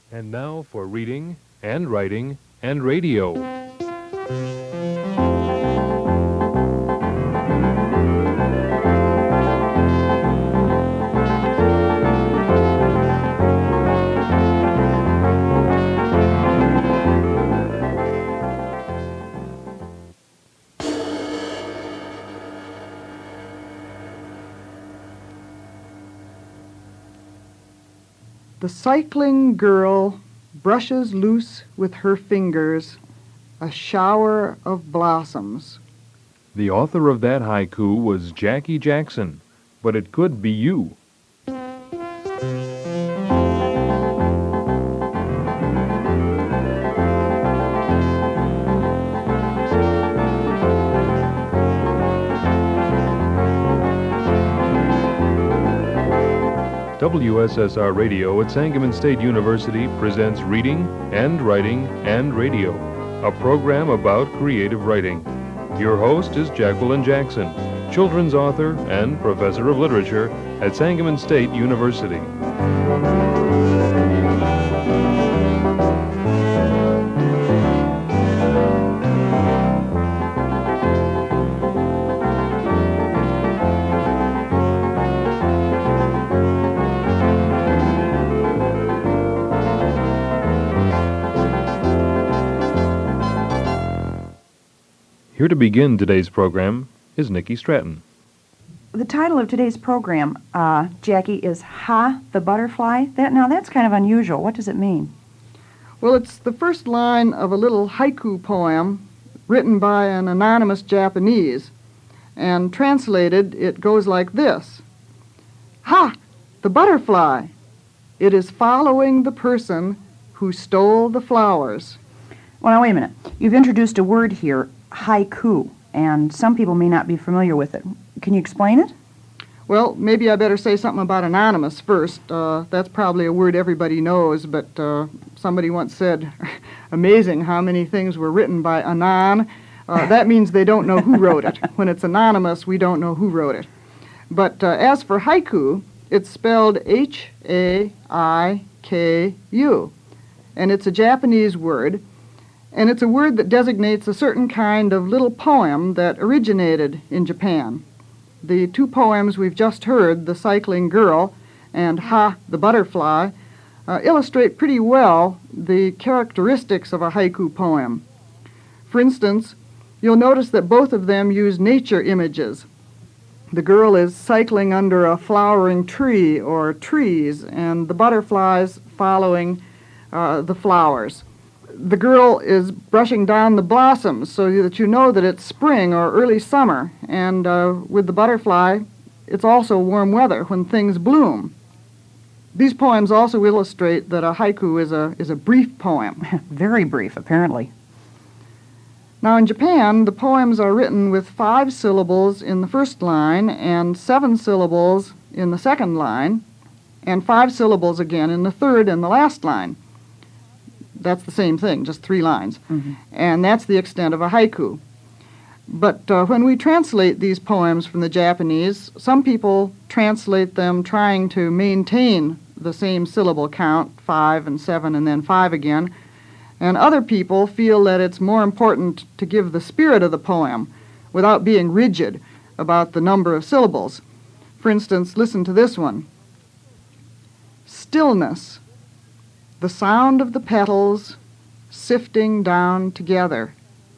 And now for reading and writing and radio. The cycling girl brushes loose with her fingers a shower of blossoms. The author of that haiku was Jackie Jackson, but it could be you. WSSR Radio at Sangamon State University presents Reading and Writing and Radio, a program about creative writing. Your host is Jacqueline Jackson, children's author and professor of literature at Sangamon State University. Here to begin today's program is Nikki Stratton. The title of today's program, Jackie, is Ha, the Butterfly. That's kind of unusual. What does it mean? Well, it's the first line of a little haiku poem written by an anonymous Japanese. And translated, it goes like this. Ha, the butterfly. It is following the person who stole the flowers. Well, now, wait a minute. You've introduced a word here, haiku, and some people may not be familiar with it. Can you explain it? Well, maybe I better say something about anonymous first. That's probably a word everybody knows, but somebody once said, amazing how many things were written by Anon. That means they don't know who wrote it. When it's anonymous, we don't know who wrote it. But as for haiku, it's spelled H-A-I-K-U, and it's a Japanese word. And it's a word that designates a certain kind of little poem that originated in Japan. The two poems we've just heard, The Cycling Girl and Ha, the Butterfly, illustrate pretty well the characteristics of a haiku poem. For instance, you'll notice that both of them use nature images. The girl is cycling under a flowering tree or trees, and the butterflies following the flowers. The girl is brushing down the blossoms so that you know that it's spring or early summer, and with the butterfly, it's also warm weather when things bloom. These poems also illustrate that a haiku is a brief poem. Very brief, apparently. Now, in Japan, the poems are written with 5 syllables in the first line and 7 syllables in the second line, and 5 syllables again in the third and the last line. That's the same thing, just 3 lines. Mm-hmm. And that's the extent of a haiku. But when we translate these poems from the Japanese, some people translate them trying to maintain the same syllable count, 5 and 7 and then 5 again. And other people feel that it's more important to give the spirit of the poem without being rigid about the number of syllables. For instance, listen to this one. Stillness. The sound of the petals sifting down together.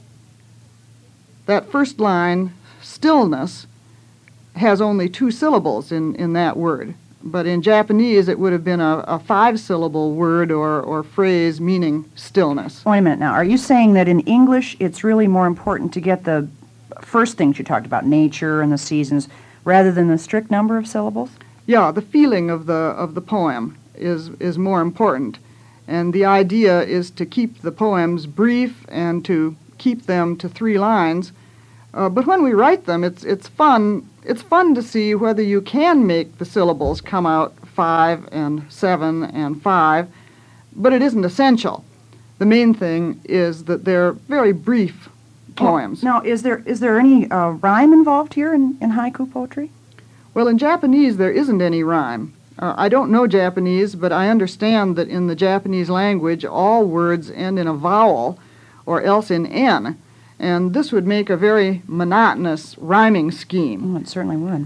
That first line, stillness, has only 2 syllables in that word. But in Japanese, it would have been a 5-syllable word or phrase meaning stillness. Wait a minute now. Are you saying that in English it's really more important to get the first things you talked about, nature and the seasons, rather than the strict number of syllables? Yeah, the feeling of the poem is more important. And the idea is to keep the poems brief and to keep them to 3 lines. But when we write them, it's fun. It's fun to see whether you can make the syllables come out 5 and 7 and 5, but it isn't essential. The main thing is that they're very brief poems. Now, is there any rhyme involved here in haiku poetry? Well, in Japanese, there isn't any rhyme. I don't know Japanese, but I understand that in the Japanese language, all words end in a vowel or else in N, and this would make a very monotonous rhyming scheme. Oh, it certainly would.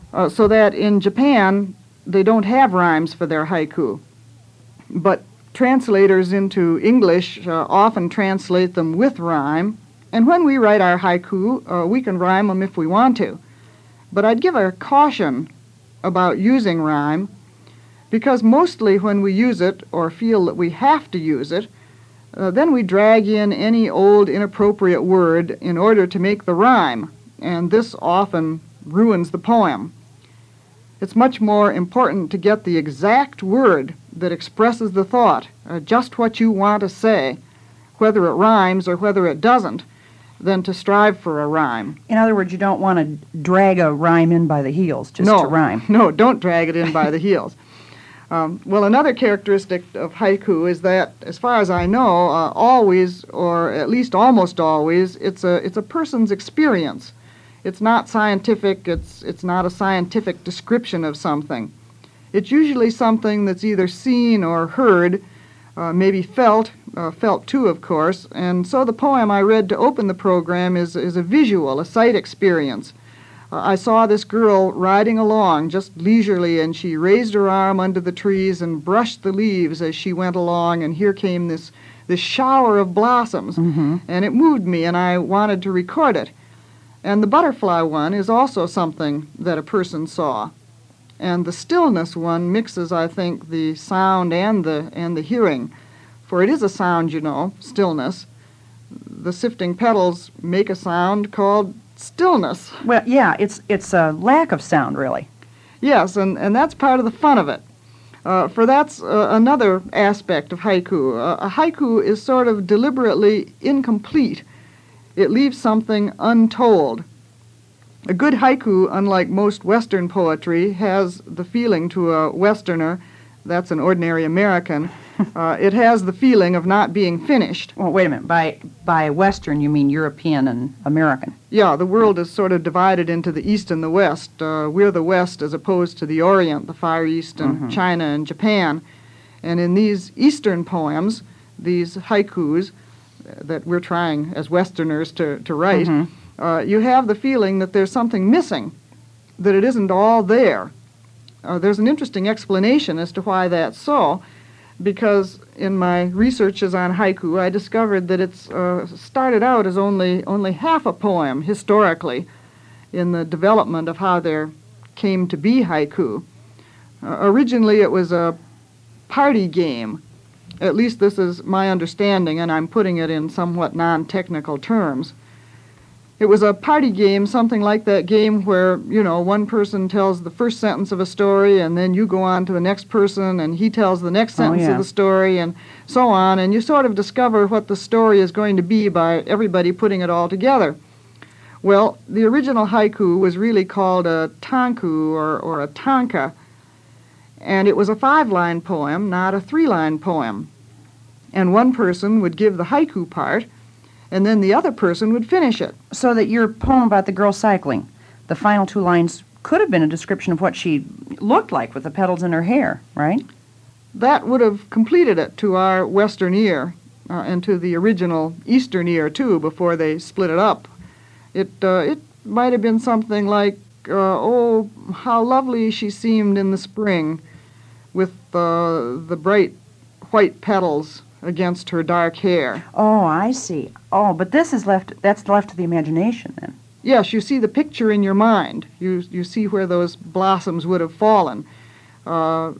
So that in Japan, they don't have rhymes for their haiku. But translators into English often translate them with rhyme, and when we write our haiku, we can rhyme them if we want to. But I'd give a caution about using rhyme, because mostly when we use it or feel that we have to use it, then we drag in any old inappropriate word in order to make the rhyme, and this often ruins the poem. It's much more important to get the exact word that expresses the thought, just what you want to say, whether it rhymes or whether it doesn't, than to strive for a rhyme. In other words, you don't want to drag a rhyme in by the heels just to rhyme. No, don't drag it in by the heels. Well, another characteristic of haiku is that, as far as I know, always, or at least almost always, it's a person's experience. It's not scientific, it's not a scientific description of something. It's usually something that's either seen or heard, maybe felt too, of course, and so the poem I read to open the program is a visual, a sight experience. I saw this girl riding along just leisurely, and she raised her arm under the trees and brushed the leaves as she went along, and here came this shower of blossoms, and it moved me, and I wanted to record it. And the butterfly one is also something that a person saw. And the stillness one mixes, I think, the sound and the hearing. For it is a sound, you know, stillness. The sifting petals make a sound called stillness. Well, yeah, it's a lack of sound, really. Yes, and that's part of the fun of it. For that's another aspect of haiku. A haiku is sort of deliberately incomplete. It leaves something untold. A good haiku, unlike most Western poetry, has the feeling to a Westerner, that's an ordinary American, it has the feeling of not being finished. Well, wait a minute. By Western, you mean European and American? Yeah, the world is sort of divided into the East and the West. We're the West as opposed to the Orient, the Far East, and China and Japan. And in these Eastern poems, these haikus that we're trying as Westerners to write, you have the feeling that there's something missing, that it isn't all there. There's an interesting explanation as to why that's so, because in my researches on haiku, I discovered that it's started out as only half a poem historically in the development of how there came to be haiku. Originally, it was a party game. At least this is my understanding, and I'm putting it in somewhat non-technical terms. It was a party game, something like that game where, you know, one person tells the first sentence of a story, and then you go on to the next person, and he tells the next sentence of the story, and so on, and you sort of discover what the story is going to be by everybody putting it all together. Well, the original haiku was really called a tanku or a tanka, and it was a 5-line poem, not a 3-line poem. And one person would give the haiku part, and then the other person would finish it. So that your poem about the girl cycling, the final 2 lines could have been a description of what she looked like with the petals in her hair, right? That would have completed it to our Western ear, and to the original Eastern ear, too, before they split it up. It might have been something like, oh, how lovely she seemed in the spring with the bright white petals against her dark hair. Oh, I see. Oh, but that's left to the imagination then. Yes, you see the picture in your mind. You see where those blossoms would have fallen. Yeah,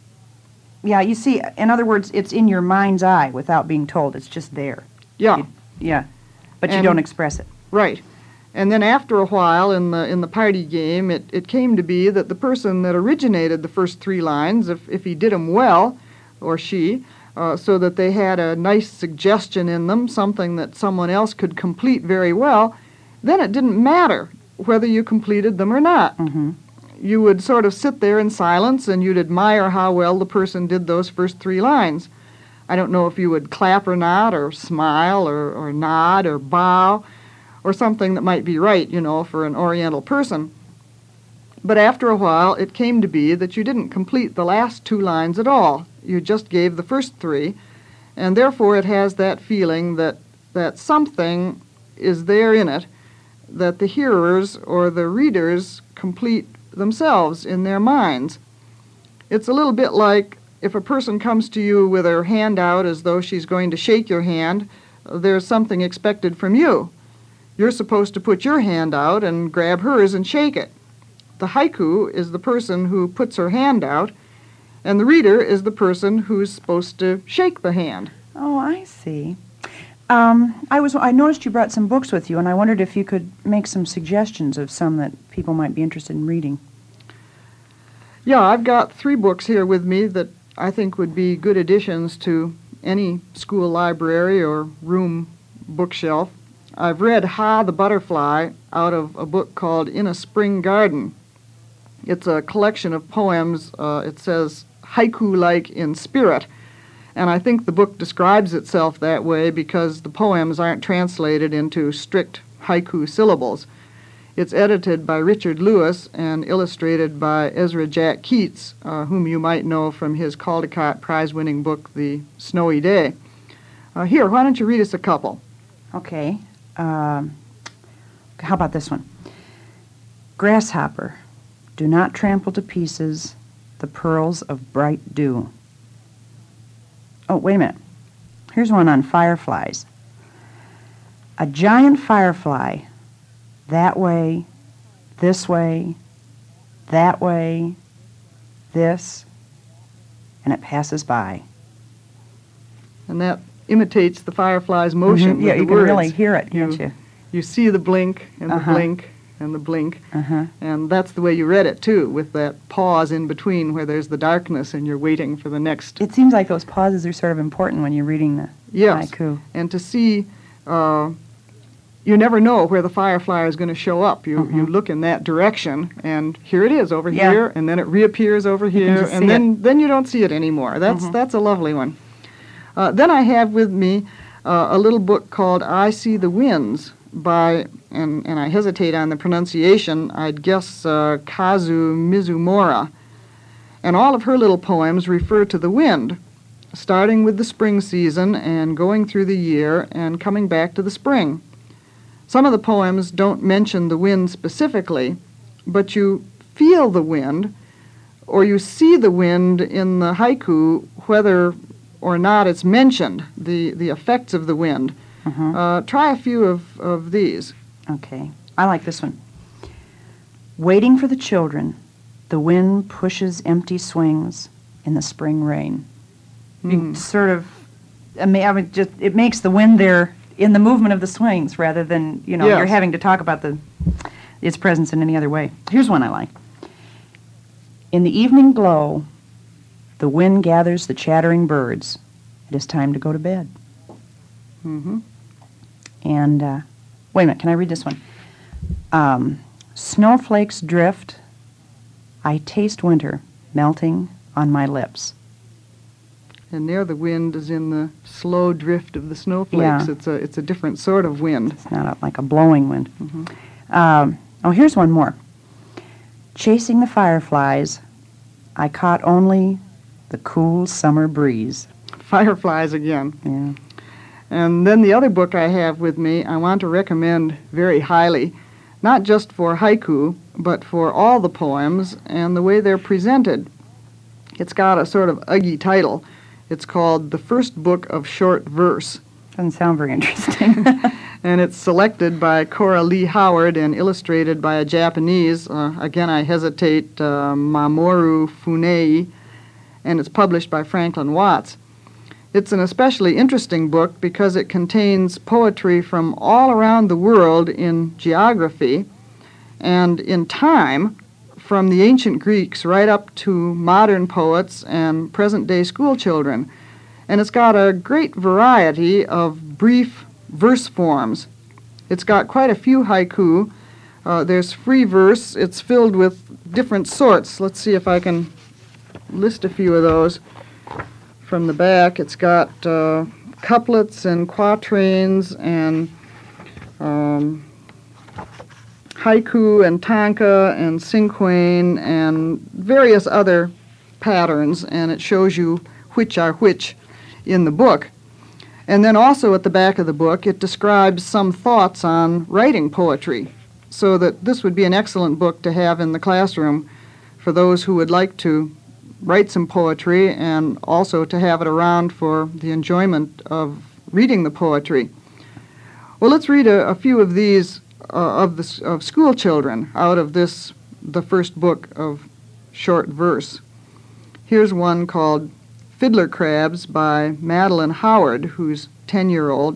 you see, in other words, it's in your mind's eye without being told. It's just there. Yeah. But you don't express it. Right. And then after a while in the party game, it came to be that the person that originated the first 3 lines, if he did them well, or she, so that they had a nice suggestion in them, something that someone else could complete very well, then it didn't matter whether you completed them or not. You would sort of sit there in silence and you'd admire how well the person did those first 3 lines. I don't know if you would clap or not, or smile, or nod, or bow, or something that might be right, you know, for an Oriental person. But after a while, it came to be that you didn't complete the last 2 lines at all. You just gave the first 3, and therefore it has that feeling that something is there in it that the hearers or the readers complete themselves in their minds. It's a little bit like if a person comes to you with her hand out as though she's going to shake your hand, there's something expected from you. You're supposed to put your hand out and grab hers and shake it. The haiku is the person who puts her hand out, and the reader is the person who's supposed to shake the hand. Oh, I see. I noticed you brought some books with you, and I wondered if you could make some suggestions of some that people might be interested in reading. Yeah, I've got 3 books here with me that I think would be good additions to any school library or room bookshelf. I've read Ha the Butterfly out of a book called In a Spring Garden. It's a collection of poems, it says haiku-like in spirit, and I think the book describes itself that way because the poems aren't translated into strict haiku syllables. It's edited by Richard Lewis and illustrated by Ezra Jack Keats, whom you might know from his Caldecott Prize-winning book, The Snowy Day. Here, why don't you read us a couple? Okay. How about this one? Grasshopper, do not trample to pieces the pearls of bright dew. Oh, wait a minute. Here's one on fireflies. A giant firefly, that way, this way, that way, this, and it passes by. And that imitates the firefly's motion. Yeah, with you the can words. really hear it, can't you? You see the blink and the blink and the blink, and that's the way you read it too, with that pause in between where there's the darkness and you're waiting for the next. It seems like those pauses are sort of important when you're reading the haiku. And to see, you never know where the firefly is going to show up. You look in that direction, and here it is over here, and then it reappears over here, and then you don't see it anymore. That's a lovely one. Then I have with me a little book called I See the Winds by, and I hesitate on the pronunciation, I'd guess Kazu Mizumura. And all of her little poems refer to the wind, starting with the spring season and going through the year and coming back to the spring. Some of the poems don't mention the wind specifically, but you feel the wind, or you see the wind in the haiku, whether or not it's mentioned, the effects of the wind. Try a few of these. Okay. I like this one. Waiting for the children, the wind pushes empty swings in the spring rain. You sort of, it makes the wind there in the movement of the swings rather than, you're having to talk about its presence in any other way. Here's one I like. In the evening glow, the wind gathers the chattering birds. It is time to go to bed. And, wait a minute, can I read this one? Snowflakes drift. I taste winter melting on my lips. And there the wind is in the slow drift of the snowflakes. Yeah. It's a different sort of wind. It's not like a blowing wind. Here's one more. Chasing the fireflies, I caught only the cool summer breeze. Fireflies again. Yeah. And then the other book I have with me, I want to recommend very highly, not just for haiku, but for all the poems and the way they're presented. It's got a sort of uggy title. It's called The First Book of Short Verse. Doesn't sound very interesting. And it's selected by Cora Lee Howard and illustrated by a Japanese, again I hesitate, Mamoru Funei, and it's published by Franklin Watts. It's an especially interesting book because it contains poetry from all around the world in geography and in time, from the ancient Greeks right up to modern poets and present-day school children. And it's got a great variety of brief verse forms. It's got quite a few haiku. There's free verse. It's filled with different sorts. Let's see if I can list a few of those. From the back, it's got couplets and quatrains and haiku and tanka and cinquain and various other patterns, and it shows you which are which in the book. And then also at the back of the book, it describes some thoughts on writing poetry, so that this would be an excellent book to have in the classroom for those who would like to write some poetry and also to have it around for the enjoyment of reading the poetry. Well, let's read a few of these of school children out of the first book of short verse. Here's one called Fiddler Crabs by Madeline Howard, who's a 10-year-old.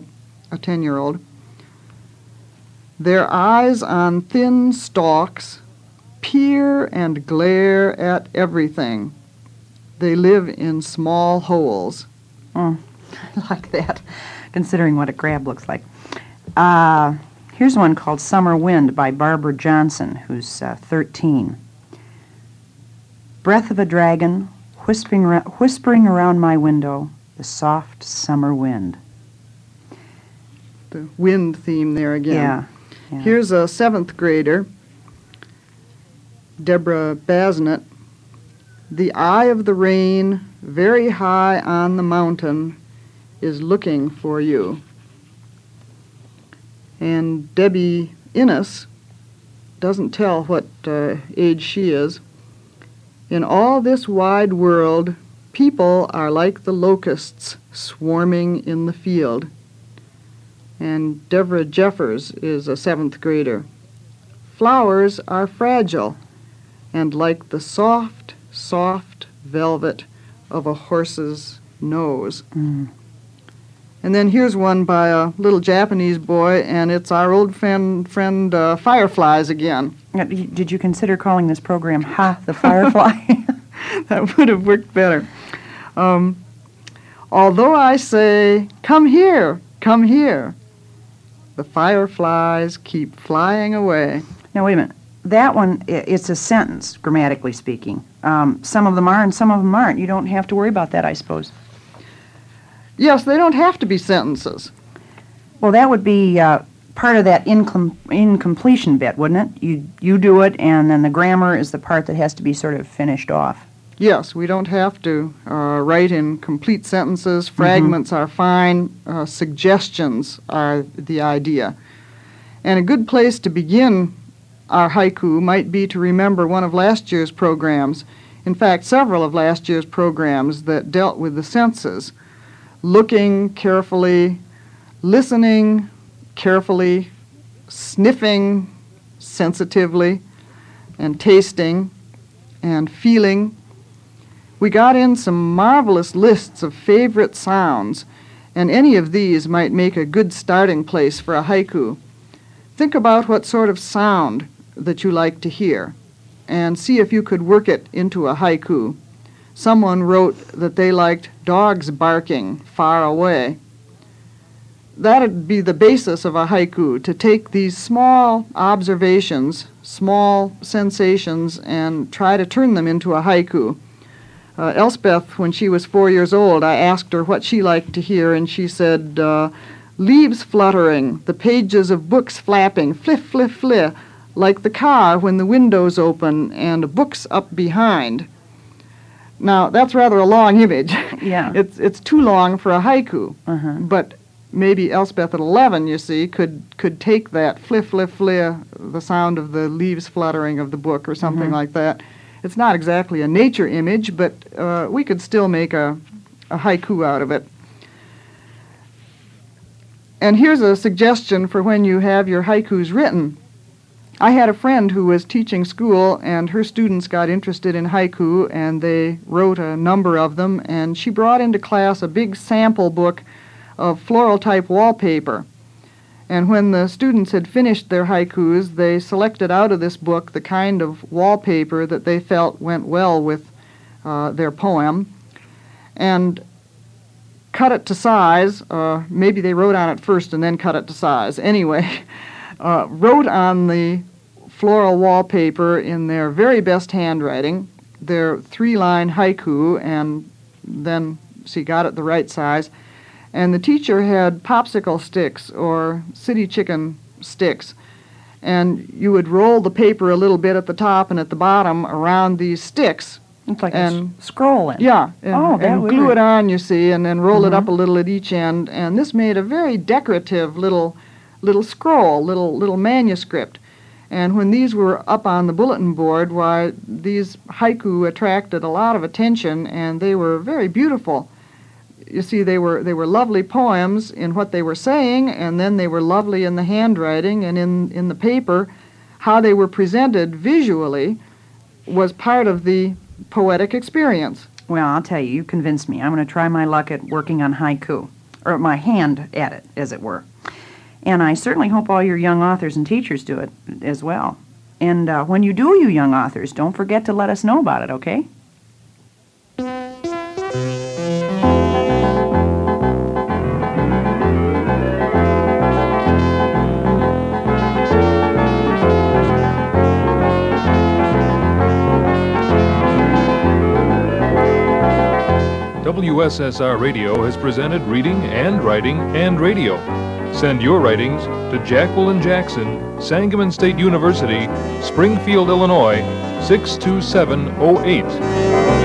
Their eyes on thin stalks peer and glare at everything. They live in small holes. I like that, considering what a crab looks like. Here's one called Summer Wind by Barbara Johnson, who's 13. Breath of a dragon, whispering around my window, the soft summer wind. The wind theme there again. Yeah. Here's a 7th grader, Deborah Basnett. The eye of the rain, very high on the mountain, is looking for you. And Debbie Innes doesn't tell what age she is. In all this wide world, people are like the locusts swarming in the field. And Deborah Jeffers is a 7th grader. Flowers are fragile and like the soft, soft velvet of a horse's nose. And then here's one by a little Japanese boy, and it's our old friend Fireflies again. Did you consider calling this program Ha, the Firefly? That would have worked better. Although I say, come here, the fireflies keep flying away. Now, wait a minute. That one, it's a sentence, grammatically speaking. Some of them are and some of them aren't. You don't have to worry about that, I suppose. Yes, they don't have to be sentences. Well, that would be part of that incompletion bit, wouldn't it? You do it, and then the grammar is the part that has to be sort of finished off. Yes, we don't have to write in complete sentences. Fragments are fine. Suggestions are the idea. And a good place to begin our haiku might be to remember one of last year's programs. In fact, several of last year's programs that dealt with the senses. Looking carefully, listening carefully, sniffing sensitively, and tasting and feeling. We got in some marvelous lists of favorite sounds, and any of these might make a good starting place for a haiku. Think about what sort of sound that you like to hear, and see if you could work it into a haiku. Someone wrote that they liked dogs barking far away. That'd be the basis of a haiku, to take these small observations, small sensations, and try to turn them into a haiku. Elspeth, when she was 4 years old, I asked her what she liked to hear, and she said, leaves fluttering, the pages of books flapping, fliff, fliff, fliff, like the car when the windows open and books up behind. Now, that's rather a long image. Yeah. It's too long for a haiku. Uh-huh. But maybe Elspeth at 11, you see, could take that fliff, fliff, fliff, the sound of the leaves fluttering of the book or something like that. It's not exactly a nature image, but we could still make a haiku out of it. And here's a suggestion for when you have your haikus written. I had a friend who was teaching school, and her students got interested in haiku, and they wrote a number of them, and she brought into class a big sample book of floral-type wallpaper. And when the students had finished their haikus, they selected out of this book the kind of wallpaper that they felt went well with their poem, and cut it to size. Maybe they wrote on it first and then cut it to size. Anyway, wrote on the floral wallpaper in their very best handwriting their 3-line haiku, and then she got it the right size. And the teacher had popsicle sticks or city chicken sticks, and you would roll the paper a little bit at the top and at the bottom around these sticks. It's like And- scrolling. Yeah, and, Oh, that and would glue be- it on, you see, and then roll it up a little at each end. And this made a very decorative little scroll, little manuscript. And when these were up on the bulletin board, why, these haiku attracted a lot of attention, and they were very beautiful. You see, they were lovely poems in what they were saying, and then they were lovely in the handwriting and in the paper. How they were presented visually was part of the poetic experience. Well, I'll tell you, you convinced me. I'm going to try my luck at working on haiku, or my hand at it, as it were. And I certainly hope all your young authors and teachers do it as well. And when you do, you young authors, don't forget to let us know about it, okay? WSSR Radio has presented Reading and Writing and Radio. Send your writings to Jacqueline Jackson, Sangamon State University, Springfield, Illinois, 62708.